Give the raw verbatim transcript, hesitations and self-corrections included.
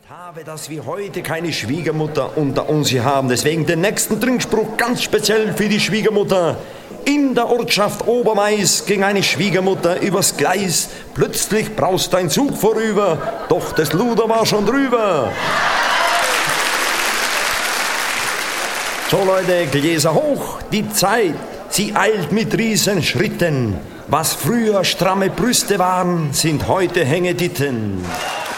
Habe, dass wir heute keine Schwiegermutter unter uns hier haben. Deswegen den nächsten Trinkspruch ganz speziell für die Schwiegermutter. In der Ortschaft Obermais ging eine Schwiegermutter übers Gleis. Plötzlich braust ein Zug vorüber, doch das Luder war schon drüber. So Leute, Gläser hoch, die Zeit, sie eilt mit Riesenschritten. Was früher stramme Brüste waren, sind heute Hängeditten.